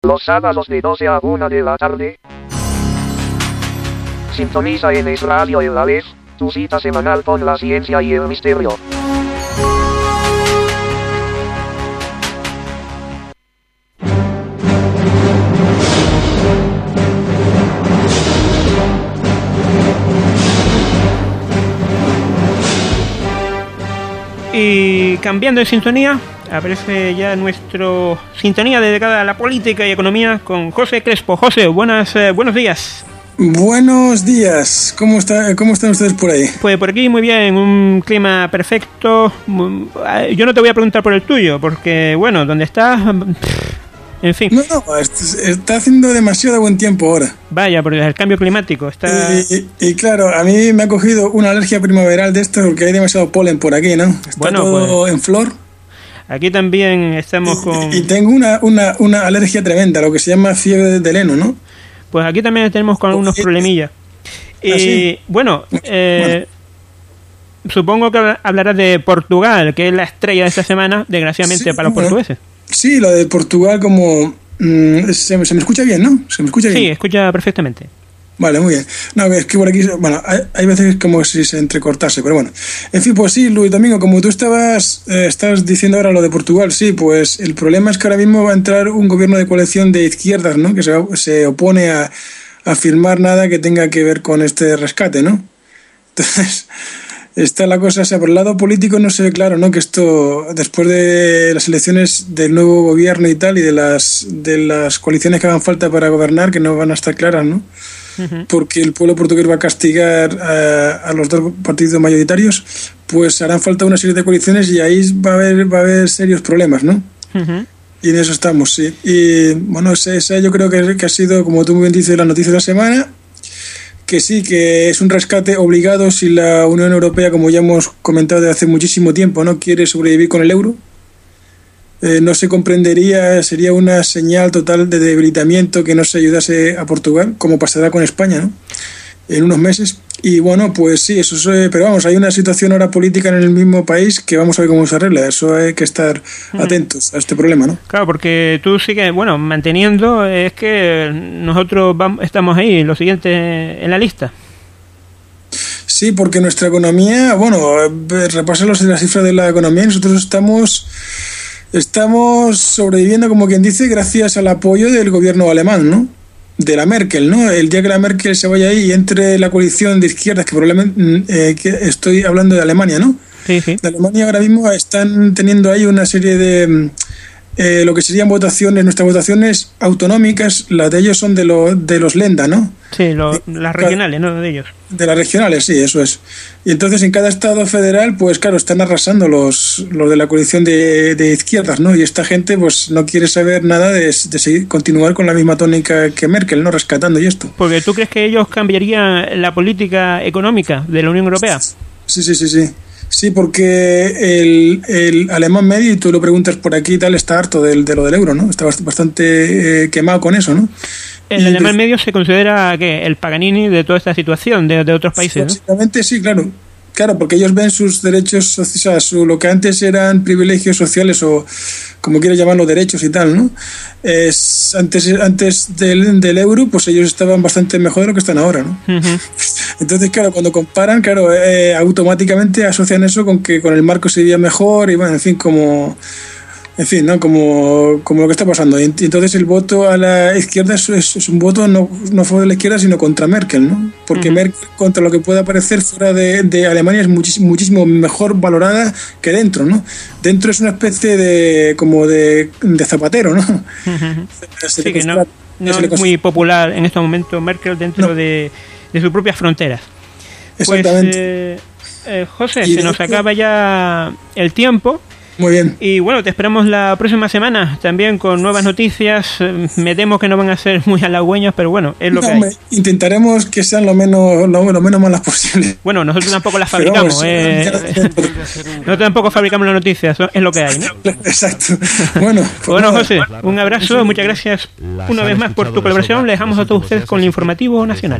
Los sábados de 12 a 1 de la tarde. Sintoniza en Es Radio en la Vez, tu cita semanal con la ciencia y el misterio. Y cambiando de sintonía, aparece ya nuestro sintonía dedicada a la política y economía con José Crespo. José, buenos días. Buenos días. ¿Cómo están ustedes por ahí? Pues por aquí muy bien, un clima perfecto. Yo no te voy a preguntar por el tuyo, porque bueno, ¿dónde estás? En fin. No, está haciendo demasiado buen tiempo ahora. Vaya, porque el cambio climático está... Y claro, a mí me ha cogido una alergia primaveral de esto porque hay demasiado polen por aquí, ¿no? Está todo en flor. Aquí también estamos con... Y tengo una alergia tremenda, lo que se llama fiebre del heno, ¿no? Pues aquí también tenemos con algunos problemillas. Y ¿sí? Bueno, supongo que hablarás de Portugal, que es la estrella de esta semana, desgraciadamente, para los portugueses. Sí, lo de Portugal como... se me escucha bien, ¿no? ¿Se me escucha bien? Sí, escucha perfectamente. Vale, muy bien. No, es que por aquí... Bueno, hay veces como si se entrecortase, pero bueno. En fin, pues sí, Luis Domingo, como tú estabas diciendo ahora lo de Portugal, sí, pues el problema es que ahora mismo va a entrar un gobierno de coalición de izquierdas, ¿no? Que se opone a firmar nada que tenga que ver con este rescate, ¿no? Entonces... Está la cosa, o sea, por el lado político no se ve claro, ¿no? Que esto, después de las elecciones del nuevo gobierno y tal, y de las coaliciones que hagan falta para gobernar, que no van a estar claras, ¿no? Uh-huh. Porque el pueblo portugués va a castigar a los dos partidos mayoritarios, pues harán falta una serie de coaliciones y ahí va a haber serios problemas, ¿no? Uh-huh. Y en eso estamos, sí. Y bueno, esa yo creo que ha sido, como tú muy bien dices, la noticia de la semana. Que sí, que es un rescate obligado si la Unión Europea, como ya hemos comentado desde hace muchísimo tiempo, no quiere sobrevivir con el euro. No se comprendería, sería una señal total de debilitamiento que no se ayudase a Portugal, como pasará con España, ¿no? En unos meses. Y bueno, pues sí, pero vamos, hay una situación ahora política en el mismo país que vamos a ver cómo se arregla. Eso hay que estar atentos a este problema, ¿no? Claro, porque tú sigues, manteniendo, es que nosotros estamos ahí, lo siguiente en la lista. Sí, porque nuestra economía, repasa las cifras de la economía, nosotros estamos sobreviviendo, como quien dice, gracias al apoyo del gobierno alemán, ¿no? De la Merkel, ¿no? El día que la Merkel se vaya ahí y entre la coalición de izquierdas, que probablemente que estoy hablando de Alemania, ¿no? Sí, sí. De Alemania ahora mismo están teniendo ahí una serie de lo que serían nuestras votaciones autonómicas, las de ellos son de los Länder, ¿no? Sí, las regionales, ¿no? De ellos. De las regionales, sí, eso es. Y entonces en cada estado federal, pues claro, están arrasando los de la coalición de izquierdas, ¿no? Y esta gente pues no quiere saber nada de seguir, continuar con la misma tónica que Merkel, ¿no? Rescatando y esto. Porque tú crees que ellos cambiarían la política económica de la Unión Europea. Sí. Sí, porque el alemán medio, y tú lo preguntas por aquí y tal, está harto de lo del euro, ¿no? Está bastante quemado con eso, ¿no? El alemán medio se considera que el Paganini de toda esta situación de otros países, ¿no? Básicamente sí, claro. Claro, porque ellos ven sus derechos, o sea, lo que antes eran privilegios sociales o como quieras llamarlo, derechos y tal, ¿no? Antes del euro, pues ellos estaban bastante mejor de lo que están ahora, ¿no? Uh-huh. Entonces, claro, cuando comparan, automáticamente asocian eso con que con el marco se vivía mejor y bueno, en fin, ¿no? Como lo que está pasando. Y entonces el voto a la izquierda es un voto no a favor de la izquierda, sino contra Merkel, ¿no? Porque uh-huh. Merkel, contra lo que pueda parecer fuera de Alemania, es muchísimo mejor valorada que dentro, ¿no? Dentro es una especie de Zapatero, ¿no? Uh-huh. Sí, que no es muy popular en estos momentos Merkel dentro de sus propias fronteras. Exactamente. Pues, José, se nos acaba ya el tiempo. Muy bien. Y bueno, te esperamos la próxima semana también con nuevas noticias. Me temo que no van a ser muy halagüeñas, pero bueno, es lo que hay. Intentaremos que sean lo menos malas posible. Bueno, nosotros tampoco las fabricamos. Nosotros tampoco fabricamos las noticias, es lo que hay, ¿no? Exacto. Bueno, José, un abrazo, muchas gracias una vez más por tu colaboración. Le dejamos a todos ustedes con el informativo nacional.